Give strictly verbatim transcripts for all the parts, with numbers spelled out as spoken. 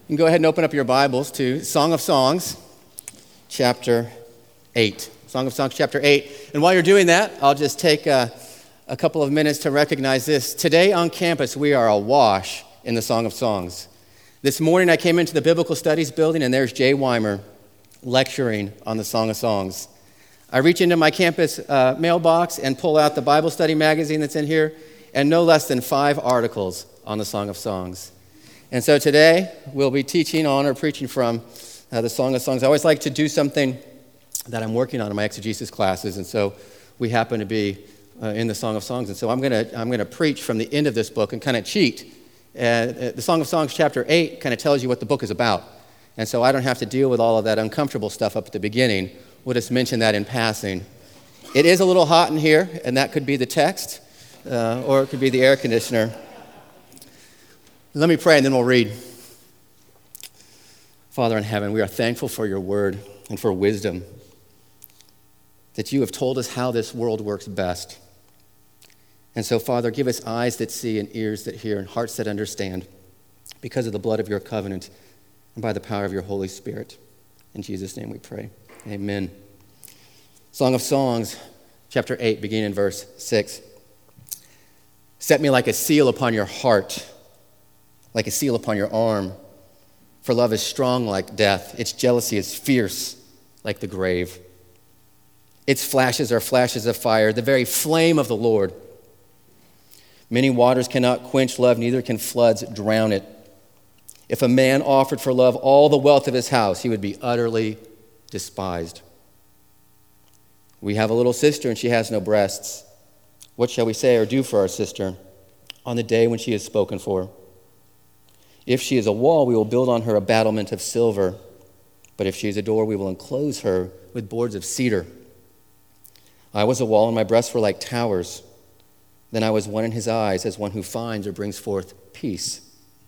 You can go ahead and open up your Bibles to Song of Songs, chapter eight. Song of Songs, chapter eight. And while you're doing that, I'll just take a, a couple of minutes to recognize this. Today on campus, we are awash in the Song of Songs. This morning, I came into the Biblical Studies building, and there's Jay Weimer lecturing on the Song of Songs. I reach into my campus uh, mailbox and pull out the Bible study magazine that's in here, and no less than five articles on the Song of Songs. And so today, we'll be teaching on or preaching from uh, the Song of Songs. I always like to do something that I'm working on in my exegesis classes, and so we happen to be uh, in the Song of Songs. And so I'm going to I'm going to preach from the end of this book and kind of cheat. Uh, the Song of Songs, chapter eight, kind of tells you what the book is about. And so I don't have to deal with all of that uncomfortable stuff up at the beginning. We'll just mention that in passing. It is a little hot in here, and that could be the text, uh, or it could be the air conditioner. Let me pray, and then we'll read. Father in heaven, we are thankful for your word and for wisdom, that you have told us how this world works best. And so, Father, give us eyes that see and ears that hear and hearts that understand because of the blood of your covenant and by the power of your Holy Spirit. In Jesus' name we pray. Amen. Song of Songs, chapter eight, beginning in verse six. Set me like a seal upon your heart, like a seal upon your arm. For love is strong like death. Its jealousy is fierce like the grave. Its flashes are flashes of fire, the very flame of the Lord. Many waters cannot quench love, neither can floods drown it. If a man offered for love all the wealth of his house, he would be utterly despised. We have a little sister, and she has no breasts. What shall we say or do for our sister on the day when she is spoken for? If she is a wall, we will build on her a battlement of silver. But if she is a door, we will enclose her with boards of cedar. I was a wall, and my breasts were like towers. Then I was one in his eyes, as one who finds or brings forth peace.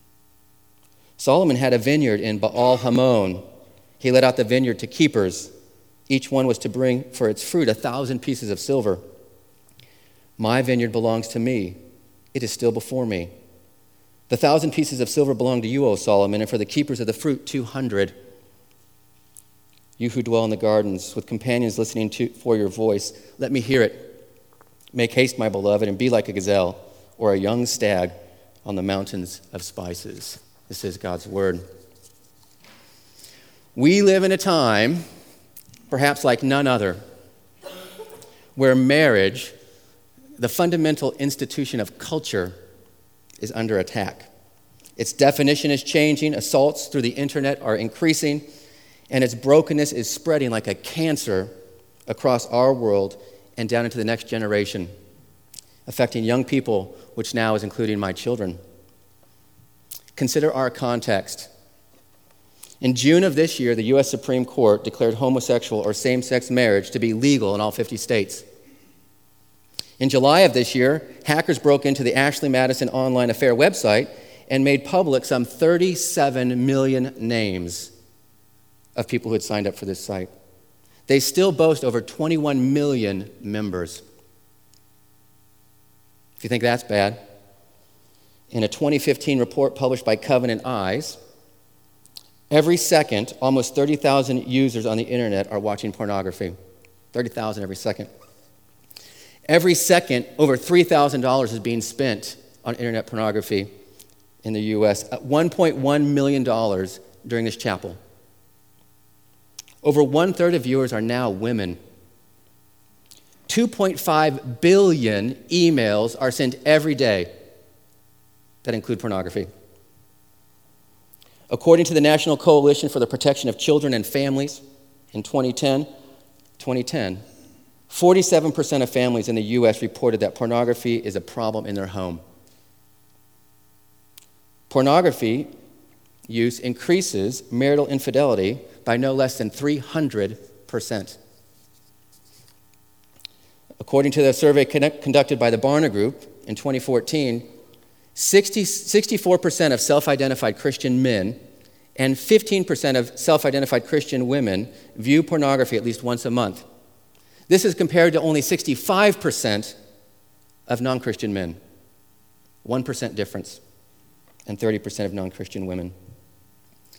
Solomon had a vineyard in Baal Hamon. He let out the vineyard to keepers. Each one was to bring for its fruit a thousand pieces of silver. My vineyard belongs to me. It is still before me. The thousand pieces of silver belong to you, O Solomon, and for the keepers of the fruit, two hundred. You who dwell in the gardens, with companions listening to, for your voice, let me hear it. Make haste, my beloved, and be like a gazelle or a young stag on the mountains of spices. This is God's word. We live in a time, perhaps like none other, where marriage, the fundamental institution of culture, is under attack. Its definition is changing, assaults through the internet are increasing, and its brokenness is spreading like a cancer across our world and down into the next generation, affecting young people, which now is including my children. Consider our context. In June of this year, the U S Supreme Court declared homosexual or same-sex marriage to be legal in all fifty states. In July of this year, hackers broke into the Ashley Madison online affair website and made public some thirty-seven million names of people who had signed up for this site. They still boast over twenty-one million members. If you think that's bad, in a twenty fifteen report published by Covenant Eyes, every second, almost thirty thousand users on the internet are watching pornography. thirty thousand every second. Every second, over three thousand dollars is being spent on internet pornography in the U S, one point one million dollars during this chapel. Over one-third of viewers are now women. two point five billion emails are sent every day that include pornography. According to the National Coalition for the Protection of Children and Families, in twenty ten, twenty ten, forty-seven percent of families in the U S reported that pornography is a problem in their home. Pornography use increases marital infidelity by no less than three hundred percent. According to the survey conducted by the Barna Group in twenty fourteen, sixty, sixty-four percent of self-identified Christian men and fifteen percent of self-identified Christian women view pornography at least once a month. This is compared to only sixty-five percent of non-Christian men. one percent difference. And thirty percent of non-Christian women.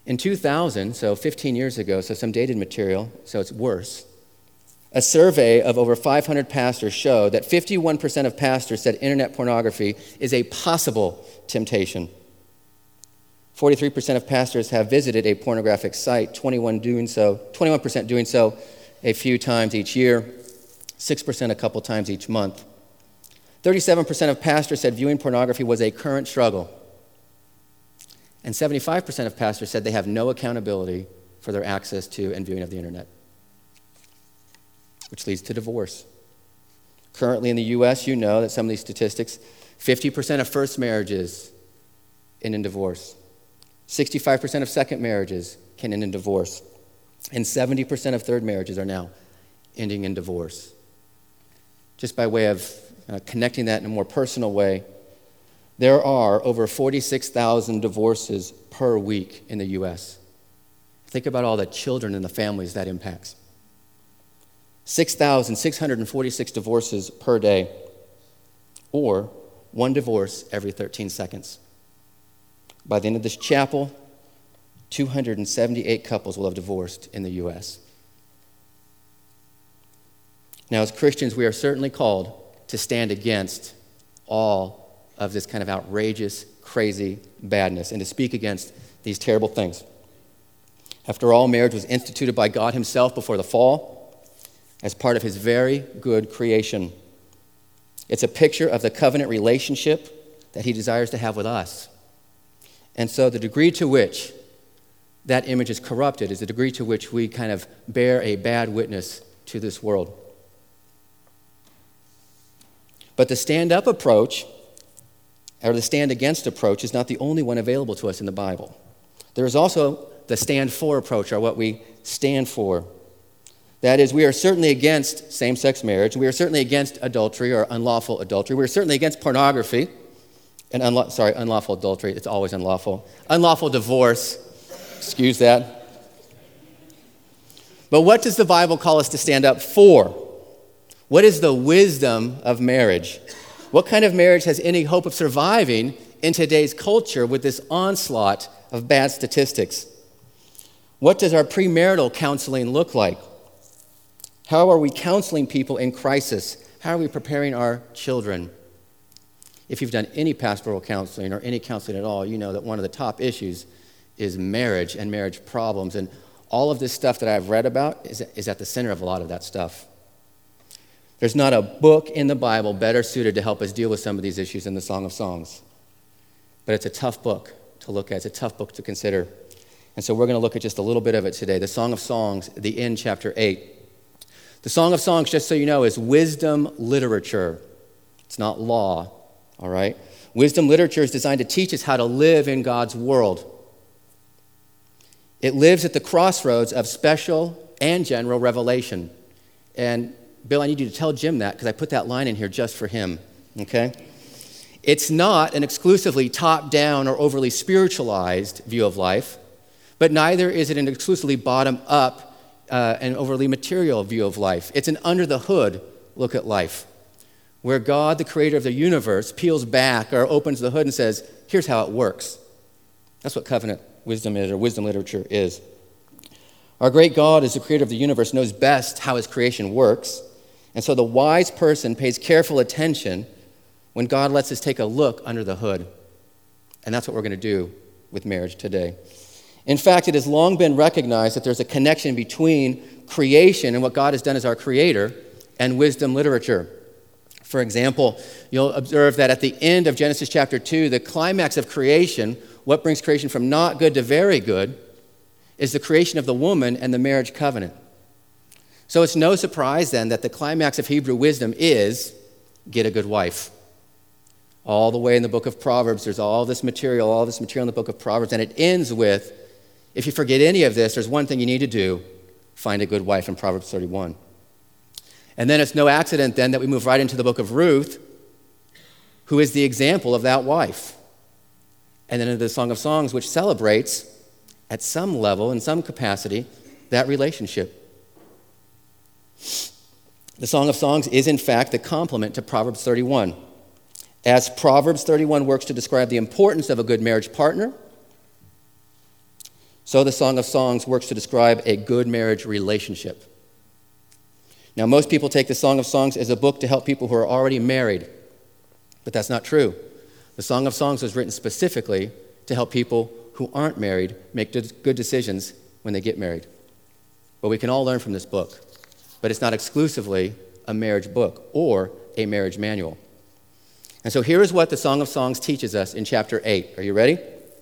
In two thousand, so fifteen years ago, so some dated material, so it's worse, a survey of over five hundred pastors showed that fifty-one percent of pastors said internet pornography is a possible temptation. forty-three percent of pastors have visited a pornographic site, twenty-one doing so, twenty-one percent doing so a few times each year, six percent a couple times each month. thirty-seven percent of pastors said viewing pornography was a current struggle. And seventy-five percent of pastors said they have no accountability for their access to and viewing of the internet, which leads to divorce. Currently in the U S, you know that some of these statistics, fifty percent of first marriages end in divorce. sixty-five percent of second marriages can end in divorce. And seventy percent of third marriages are now ending in divorce. Just by way of uh, connecting that in a more personal way, there are over forty-six thousand divorces per week in the U S. Think about all the children and the families that impacts. six thousand six hundred forty-six divorces per day, or one divorce every thirteen seconds. By the end of this chapel, two hundred seventy-eight couples will have divorced in the U S. Now, as Christians, we are certainly called to stand against all of this kind of outrageous, crazy badness and to speak against these terrible things. After all, marriage was instituted by God himself before the fall as part of his very good creation. It's a picture of the covenant relationship that he desires to have with us. And so the degree to which that image is corrupted is the degree to which we kind of bear a bad witness to this world. But the stand-up approach, or the stand-against approach, is not the only one available to us in the Bible. There is also the stand-for approach, or what we stand for. That is, we are certainly against same-sex marriage. We are certainly against adultery or unlawful adultery. We are certainly against pornography. And unla- sorry, unlawful adultery. It's always unlawful. Unlawful divorce. Excuse that. But what does the Bible call us to stand up for? What is the wisdom of marriage? What kind of marriage has any hope of surviving in today's culture with this onslaught of bad statistics? What does our premarital counseling look like? How are we counseling people in crisis? How are we preparing our children? If you've done any pastoral counseling or any counseling at all, you know that one of the top issues is marriage and marriage problems. And all of this stuff that I've read about is, is at the center of a lot of that stuff. There's not a book in the Bible better suited to help us deal with some of these issues than the Song of Songs. But it's a tough book to look at. It's a tough book to consider. And so we're going to look at just a little bit of it today. The Song of Songs, the end, chapter eight. The Song of Songs, just so you know, is wisdom literature. It's not law, all right? Wisdom literature is designed to teach us how to live in God's world. It lives at the crossroads of special and general revelation. And Bill, I need you to tell Jim that because I put that line in here just for him, okay? It's not an exclusively top-down or overly spiritualized view of life, but neither is it an exclusively bottom-up uh, and overly material view of life. It's an under-the-hood look at life, where God, the creator of the universe, peels back or opens the hood and says, here's how it works. That's what covenant wisdom is, or wisdom literature is. Our great God, as the creator of the universe, knows best how his creation works. And so the wise person pays careful attention when God lets us take a look under the hood. And that's what we're going to do with marriage today. In fact, it has long been recognized that there's a connection between creation and what God has done as our creator and wisdom literature. For example, you'll observe that at the end of Genesis chapter two, the climax of creation, what brings creation from not good to very good, is the creation of the woman and the marriage covenant. So it's no surprise then that the climax of Hebrew wisdom is get a good wife. All the way in the book of Proverbs, there's all this material, all this material in the book of Proverbs, and it ends with, if you forget any of this, there's one thing you need to do, find a good wife in Proverbs thirty-one. And then it's no accident then that we move right into the book of Ruth, who is the example of that wife. And then into the Song of Songs, which celebrates, at some level, in some capacity, that relationship. The Song of Songs is, in fact, the complement to Proverbs thirty-one. As Proverbs thirty-one works to describe the importance of a good marriage partner, So the Song of Songs works to describe a good marriage relationship. Now, most people take the Song of Songs as a book to help people who are already married, but that's not true. The Song of Songs was written specifically to help people who aren't married make good decisions when they get married. But we can all learn from this book. But it's not exclusively a marriage book or a marriage manual. And so here is what the Song of Songs teaches us in chapter eight. Are you ready?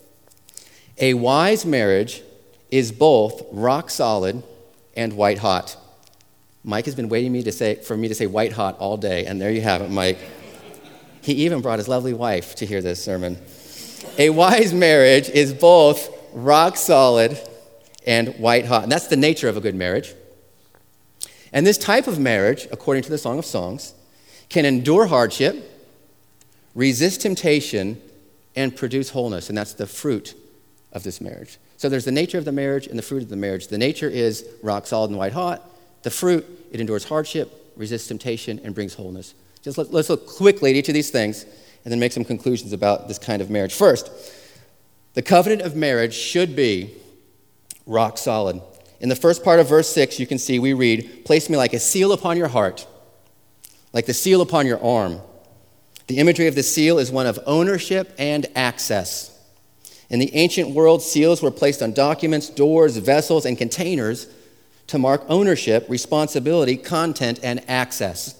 A wise marriage is both rock solid and white hot. Mike has been waiting me to say, for me to say white hot all day, and there you have it, Mike. He even brought his lovely wife to hear this sermon. A wise marriage is both rock solid and white hot. And that's the nature of a good marriage. And this type of marriage, according to the Song of Songs, can endure hardship, resist temptation, and produce wholeness. And that's the fruit of this marriage. So there's the nature of the marriage and the fruit of the marriage. The nature is rock solid and white hot. The fruit, it endures hardship, resists temptation, and brings wholeness. Just let, let's look quickly at each of these things and then make some conclusions about this kind of marriage. First, the covenant of marriage should be rock solid. In the first part of verse six, you can see we read, "Place me like a seal upon your heart, like the seal upon your arm." The imagery of the seal is one of ownership and access. In the ancient world, seals were placed on documents, doors, vessels, and containers to mark ownership, responsibility, content, and access.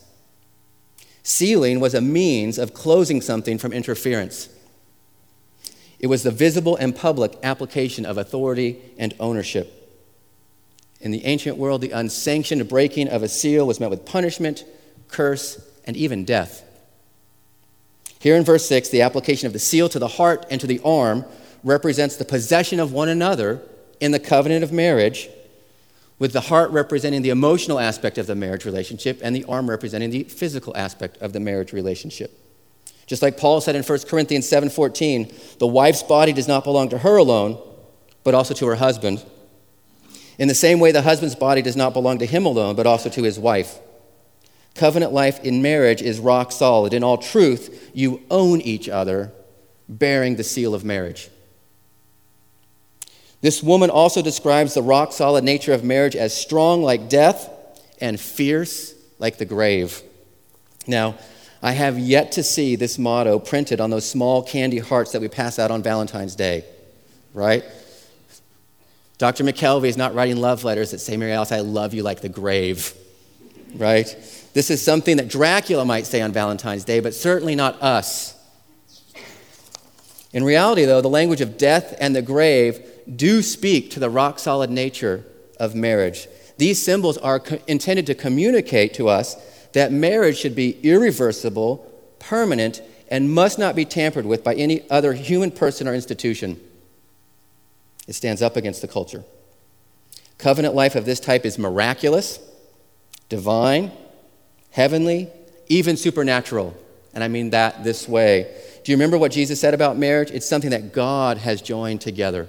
Sealing was a means of closing something from interference. It was the visible and public application of authority and ownership. In the ancient world, the unsanctioned breaking of a seal was met with punishment, curse, and even death. Here in verse six, the application of the seal to the heart and to the arm represents the possession of one another in the covenant of marriage, with the heart representing the emotional aspect of the marriage relationship and the arm representing the physical aspect of the marriage relationship. Just like Paul said in First Corinthians seven fourteen, the wife's body does not belong to her alone, but also to her husband. In the same way, the husband's body does not belong to him alone, but also to his wife. Covenant life in marriage is rock solid. In all truth, you own each other, bearing the seal of marriage. This woman also describes the rock-solid nature of marriage as strong like death and fierce like the grave. Now, I have yet to see this motto printed on those small candy hearts that we pass out on Valentine's Day, right? Doctor McKelvey is not writing love letters that say, "Mary Alice, I love you like the grave," right? This is something that Dracula might say on Valentine's Day, but certainly not us. In reality, though, the language of death and the grave do speak to the rock-solid nature of marriage. These symbols are co- intended to communicate to us that marriage should be irreversible, permanent, and must not be tampered with by any other human person or institution. It stands up against the culture. Covenant life of this type is miraculous, divine, heavenly, even supernatural. And I mean that this way. Do you remember what Jesus said about marriage? It's something that God has joined together.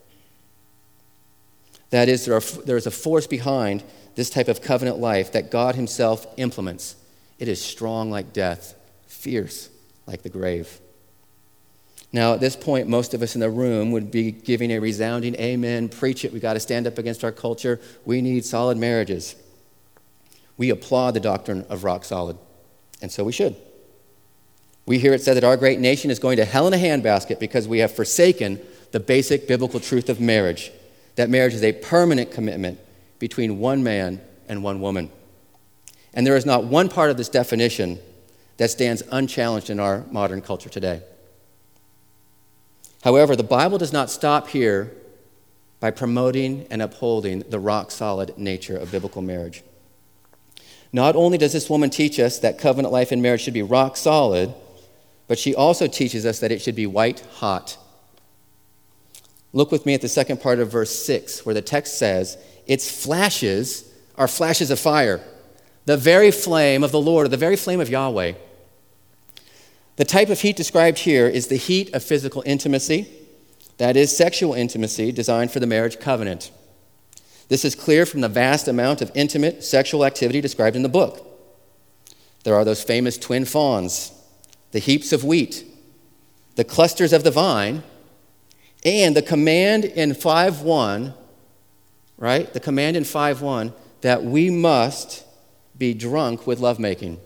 That is, there, are, there is a force behind this type of covenant life that God himself implements. It is strong like death, fierce like the grave. Now, at this point, most of us in the room would be giving a resounding amen, preach it, we got to stand up against our culture, we need solid marriages. We applaud the doctrine of rock solid, and so we should. We hear it said that our great nation is going to hell in a handbasket because we have forsaken the basic biblical truth of marriage, that marriage is a permanent commitment between one man and one woman. And there is not one part of this definition that stands unchallenged in our modern culture today. However, the Bible does not stop here by promoting and upholding the rock-solid nature of biblical marriage. Not only does this woman teach us that covenant life in marriage should be rock-solid, but she also teaches us that it should be white-hot. Look with me at the second part of verse six, where the text says, its flashes are flashes of fire, the very flame of the Lord, or the very flame of Yahweh. The type of heat described here is the heat of physical intimacy, that is, sexual intimacy designed for the marriage covenant. This is clear from the vast amount of intimate sexual activity described in the book. There are those famous twin fawns, the heaps of wheat, the clusters of the vine, And the command in five one, right? The command in five one that we must be drunk with lovemaking.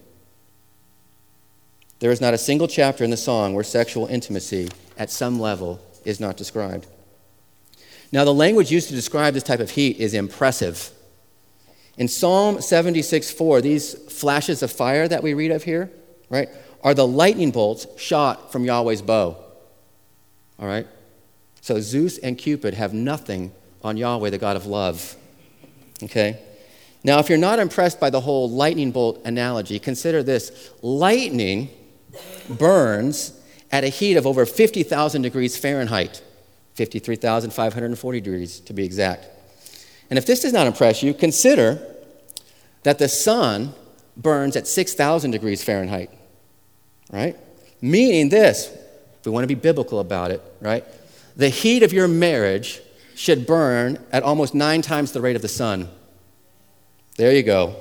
There is not a single chapter in the song where sexual intimacy at some level is not described. Now, the language used to describe this type of heat is impressive. In Psalm seventy-six four, these flashes of fire that we read of here, right, are the lightning bolts shot from Yahweh's bow. All right? So Zeus and Cupid have nothing on Yahweh, the God of love. Okay? Now, if you're not impressed by the whole lightning bolt analogy, consider this. Lightning burns at a heat of over fifty thousand degrees Fahrenheit, fifty-three thousand five hundred forty degrees to be exact. And if this does not impress you, consider that the sun burns at six thousand degrees Fahrenheit, right? Meaning this, if we want to be biblical about it, right? The heat of your marriage should burn at almost nine times the rate of the sun. There you go.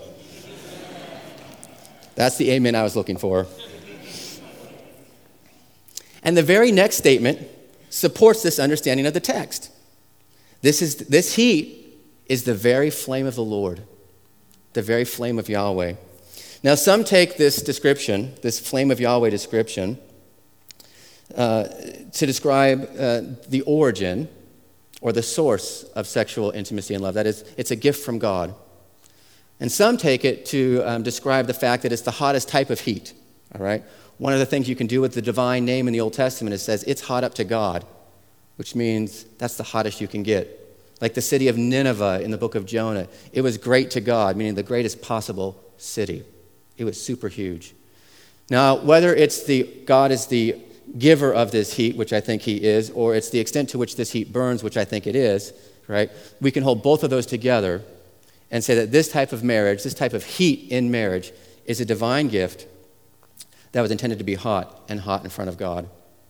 That's the amen I was looking for. And the very next statement supports this understanding of the text. This is this heat is the very flame of the Lord, the very flame of Yahweh. Now, some take this description, this flame of Yahweh description, uh, to describe uh, the origin or the source of sexual intimacy and love. That is, it's a gift from God. And some take it to um, describe the fact that it's the hottest type of heat, all right? One of the things you can do with the divine name in the Old Testament is it says it's hot up to God, which means that's the hottest you can get. Like the city of Nineveh in the book of Jonah, it was great to God, meaning the greatest possible city. It was super huge. Now, whether it's the God is the giver of this heat, which I think he is, or it's the extent to which this heat burns, which I think it is, right? We can hold both of those together and say that this type of marriage, this type of heat in marriage, is a divine gift that was intended to be hot and hot in front of God.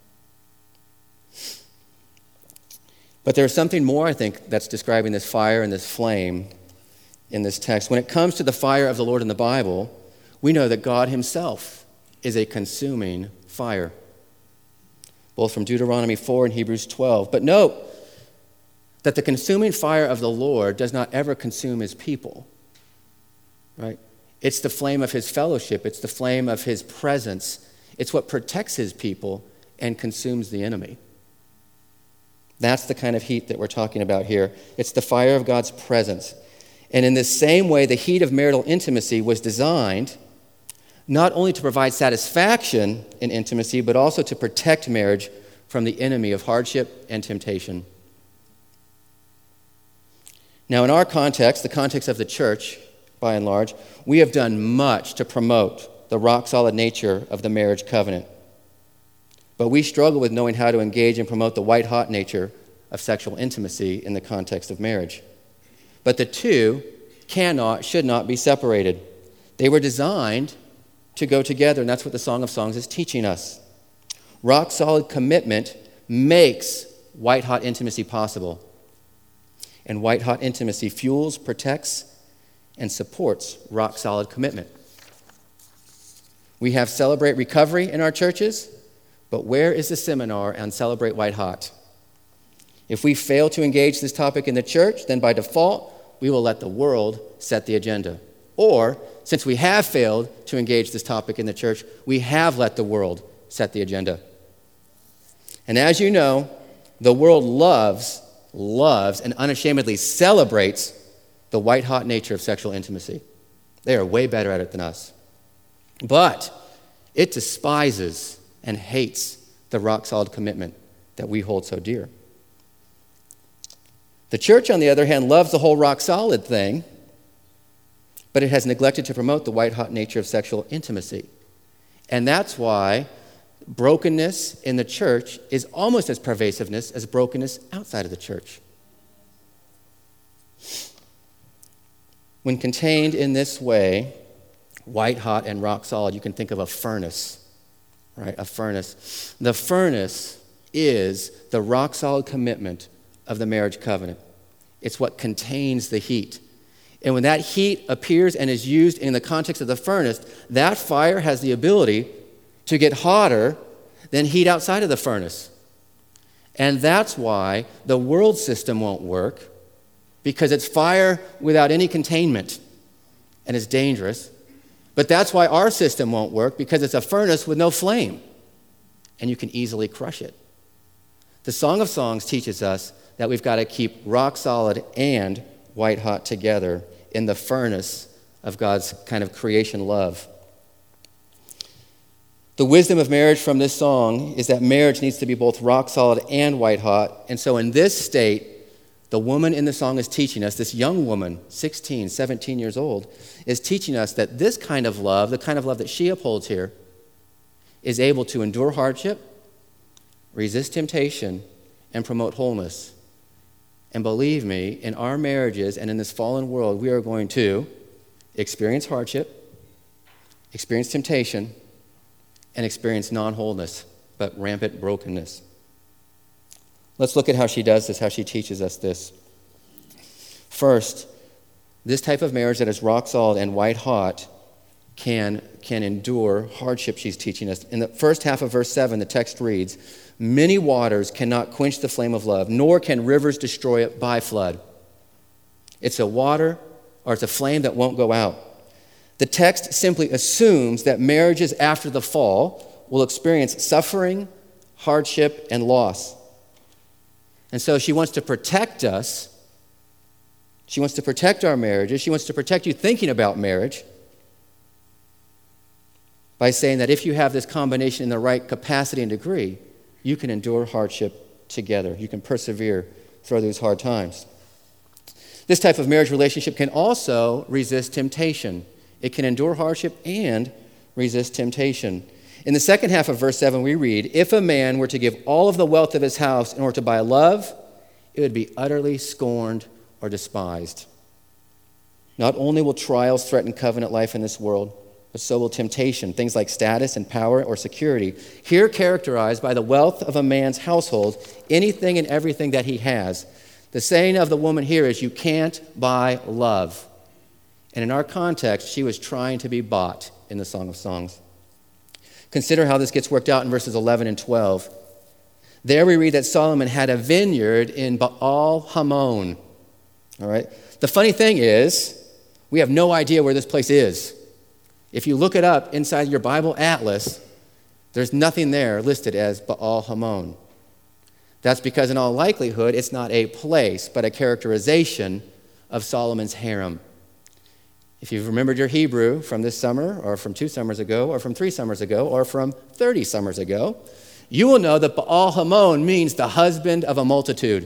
But there's something more, I think, that's describing this fire and this flame in this text. When it comes to the fire of the Lord in the Bible, we know that God himself is a consuming fire, both from Deuteronomy four and Hebrews twelve. But note that the consuming fire of the Lord does not ever consume his people, right? It's the flame of his fellowship. It's the flame of his presence. It's what protects his people and consumes the enemy. That's the kind of heat that we're talking about here. It's the fire of God's presence. And in this same way, the heat of marital intimacy was designed not only to provide satisfaction in intimacy, but also to protect marriage from the enemy of hardship and temptation. Now, in our context, the context of the church, by and large, we have done much to promote the rock-solid nature of the marriage covenant. But we struggle with knowing how to engage and promote the white-hot nature of sexual intimacy in the context of marriage. But the two cannot, should not be separated. They were designed to go together, and that's what the Song of Songs is teaching us. Rock-solid commitment makes white-hot intimacy possible. And white-hot intimacy fuels, protects, and supports rock-solid commitment. We have Celebrate Recovery in our churches, but where is the seminar on Celebrate White Hot? If we fail to engage this topic in the church, then by default, we will let the world set the agenda. Or, since we have failed to engage this topic in the church, we have let the world set the agenda. And as you know, the world loves, loves, and unashamedly celebrates the white-hot nature of sexual intimacy. They are way better at it than us. But it despises and hates the rock-solid commitment that we hold so dear. The church, on the other hand, loves the whole rock-solid thing, but it has neglected to promote the white-hot nature of sexual intimacy. And that's why brokenness in the church is almost as pervasiveness as brokenness outside of the church. When contained in this way, white-hot and rock-solid, you can think of a furnace. Right, a furnace. The furnace is the rock-solid commitment of the marriage covenant. It's what contains the heat. And when that heat appears and is used in the context of the furnace, that fire has the ability to get hotter than heat outside of the furnace. And that's why the world system won't work, because it's fire without any containment, and it's dangerous. But that's why our system won't work, because it's a furnace with no flame, and you can easily crush it. The Song of Songs teaches us that we've got to keep rock solid and white hot together in the furnace of God's kind of creation love. The wisdom of marriage from this song is that marriage needs to be both rock solid and white hot. And so in this state, the woman in the song is teaching us, this young woman, sixteen, seventeen years old, is teaching us that this kind of love, the kind of love that she upholds here, is able to endure hardship, resist temptation, and promote wholeness. And believe me, in our marriages and in this fallen world, we are going to experience hardship, experience temptation, and experience non-wholeness, but rampant brokenness. Let's look at how she does this, how she teaches us this. First, this type of marriage that is rock solid and white hot can, can endure hardship, she's teaching us. In the first half of verse seven, the text reads, "Many waters cannot quench the flame of love, nor can rivers destroy it by flood." It's a water, or it's a flame that won't go out. The text simply assumes that marriages after the fall will experience suffering, hardship, and loss. And so she wants to protect us. She wants to protect our marriages. She wants to protect you thinking about marriage by saying that if you have this combination in the right capacity and degree, you can endure hardship together. You can persevere through those hard times. This type of marriage relationship can also resist temptation. It can endure hardship and resist temptation. In the second half of verse seven, we read, "If a man were to give all of the wealth of his house in order to buy love, it would be utterly scorned or despised." Not only will trials threaten covenant life in this world, but so will temptation, things like status and power or security, here characterized by the wealth of a man's household, anything and everything that he has. The saying of the woman here is, you can't buy love. And in our context, she was trying to be bought in the Song of Songs. Consider how this gets worked out in verses eleven and twelve. There we read that Solomon had a vineyard in Baal Hamon. All right. The funny thing is, we have no idea where this place is. If you look it up inside your Bible atlas, there's nothing there listed as Baal Hamon. That's because in all likelihood, it's not a place, but a characterization of Solomon's harem. If you've remembered your Hebrew from this summer, or from two summers ago, or from three summers ago, or from thirty summers ago, you will know that Baal Hamon means the husband of a multitude.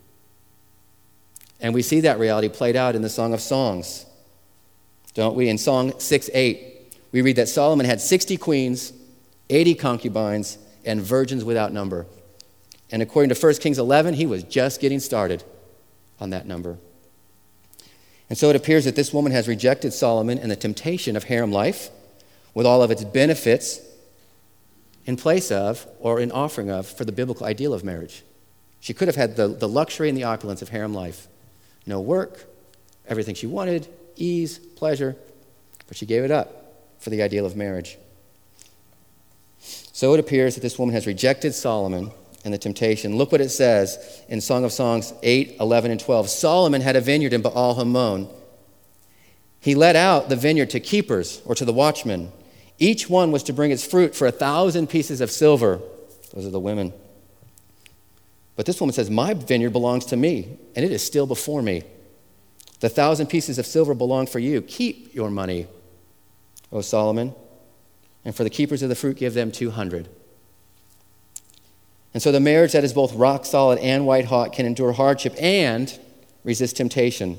And we see that reality played out in the Song of Songs, don't we? In Song six eight, we read that Solomon had sixty queens, eighty concubines, and virgins without number. And according to First Kings eleven, he was just getting started on that number. And so it appears that this woman has rejected Solomon and the temptation of harem life with all of its benefits in place of, or in offering of, for the biblical ideal of marriage. She could have had the, the luxury and the opulence of harem life. No work, everything she wanted, ease, pleasure, but she gave it up for the ideal of marriage. So it appears that this woman has rejected Solomon and the temptation. Look what it says in Song of Songs eight, eleven, and twelve. Solomon had a vineyard in Baal Hamon. He let out the vineyard to keepers, or to the watchmen. Each one was to bring its fruit for a thousand pieces of silver. Those are the women. But this woman says, my vineyard belongs to me, and it is still before me. The thousand pieces of silver belong for you. Keep your money, O Solomon. And for the keepers of the fruit, give them two hundred. And so the marriage that is both rock solid and white hot can endure hardship and resist temptation.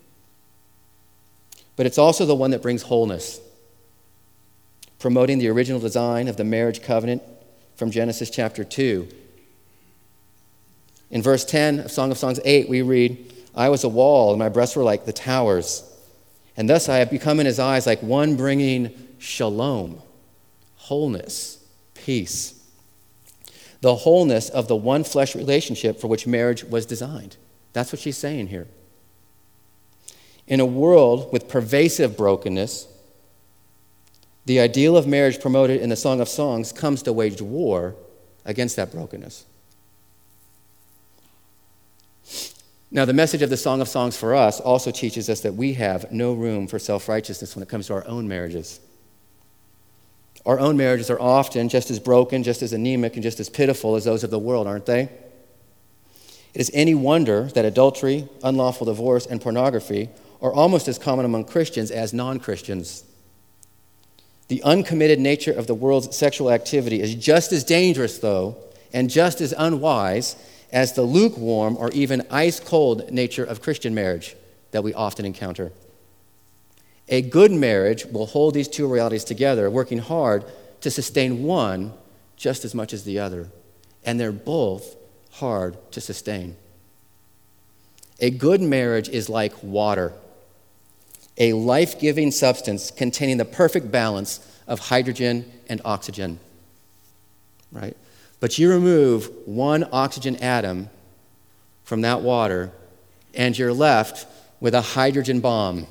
But it's also the one that brings wholeness, promoting the original design of the marriage covenant from Genesis chapter two. In verse ten of Song of Songs eight, we read, I was a wall, and my breasts were like the towers. And thus I have become in his eyes like one bringing shalom, wholeness, peace. The wholeness of the one flesh relationship for which marriage was designed. That's what she's saying here. In a world with pervasive brokenness, the ideal of marriage promoted in the Song of Songs comes to wage war against that brokenness. Now, the message of the Song of Songs for us also teaches us that we have no room for self-righteousness when it comes to our own marriages. Our own marriages are often just as broken, just as anemic, and just as pitiful as those of the world, aren't they? It is any wonder that adultery, unlawful divorce, and pornography are almost as common among Christians as non-Christians. The uncommitted nature of the world's sexual activity is just as dangerous, though, and just as unwise as the lukewarm or even ice-cold nature of Christian marriage that we often encounter. A good marriage will hold these two realities together, working hard to sustain one just as much as the other, and they're both hard to sustain. A good marriage is like water, a life-giving substance containing the perfect balance of hydrogen and oxygen, right? But you remove one oxygen atom from that water, and you're left with a hydrogen bomb,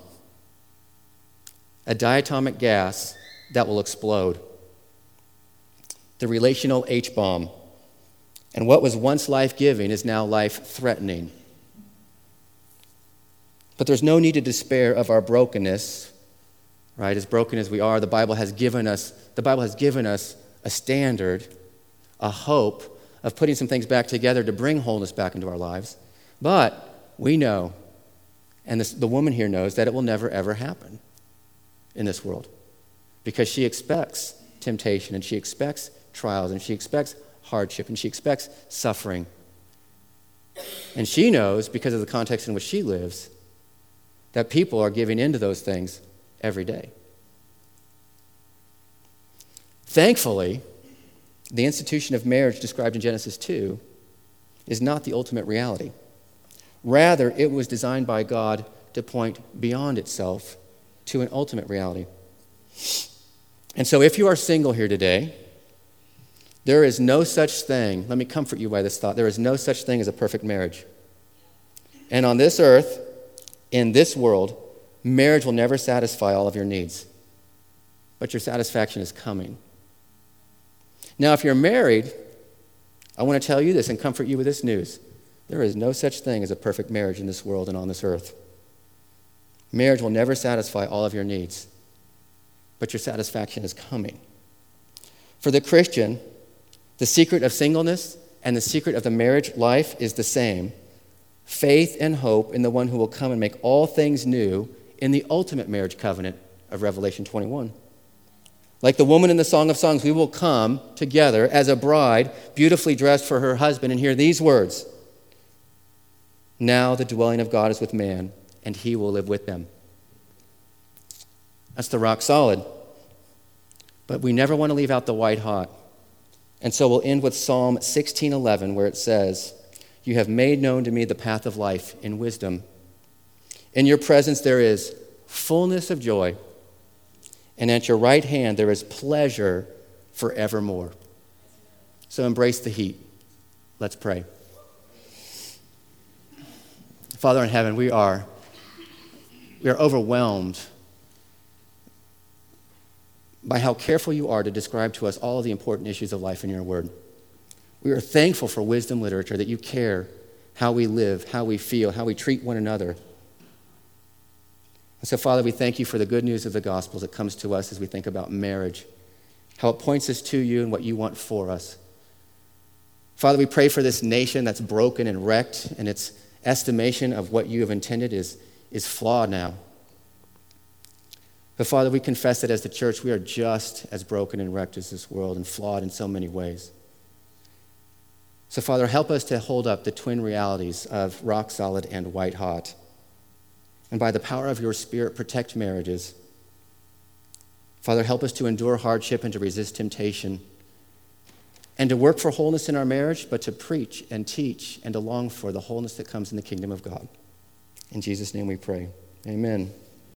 a diatomic gas that will explode, the relational H-bomb. And what was once life-giving is now life-threatening. But there's no need to despair of our brokenness, right? As broken as we are, the Bible has given us, the Bible has given us a standard, a hope of putting some things back together to bring wholeness back into our lives. But we know, and this, the woman here knows, that it will never, ever happen in this world because she expects temptation and she expects trials and she expects hardship and she expects suffering. And she knows, because of the context in which she lives, that people are giving into those things every day. Thankfully, the institution of marriage described in Genesis two is not the ultimate reality. Rather, it was designed by God to point beyond itself to an ultimate reality. And so if you are single here today, there is no such thing, let me comfort you by this thought, there is no such thing as a perfect marriage. And on this earth, in this world, marriage will never satisfy all of your needs. But your satisfaction is coming. Now, if you're married, I want to tell you this and comfort you with this news. There is no such thing as a perfect marriage in this world and on this earth. Marriage will never satisfy all of your needs, but your satisfaction is coming. For the Christian, the secret of singleness and the secret of the marriage life is the same. Faith and hope in the one who will come and make all things new in the ultimate marriage covenant of Revelation twenty-one. Like the woman in the Song of Songs, we will come together as a bride, beautifully dressed for her husband, and hear these words: "Now the dwelling of God is with man, and he will live with them." That's the rock solid. But we never want to leave out the white hot. And so we'll end with Psalm sixteen eleven, where it says, "You have made known to me the path of life in wisdom. In your presence there is fullness of joy, and at your right hand there is pleasure forevermore." So embrace the heat. Let's pray. Father in heaven, we are, we are overwhelmed by how careful you are to describe to us all of the important issues of life in your word. We are thankful for wisdom literature, that you care how we live, how we feel, how we treat one another. And so, Father, we thank you for the good news of the gospel that comes to us as we think about marriage, how it points us to you and what you want for us. Father, we pray for this nation that's broken and wrecked, and its estimation of what you have intended is, is flawed now. But Father, we confess that as the church, we are just as broken and wrecked as this world and flawed in so many ways. So, Father, help us to hold up the twin realities of rock solid and white hot. And by the power of your Spirit, protect marriages. Father, help us to endure hardship and to resist temptation, and to work for wholeness in our marriage, but to preach and teach and to long for the wholeness that comes in the kingdom of God. In Jesus' name we pray. Amen.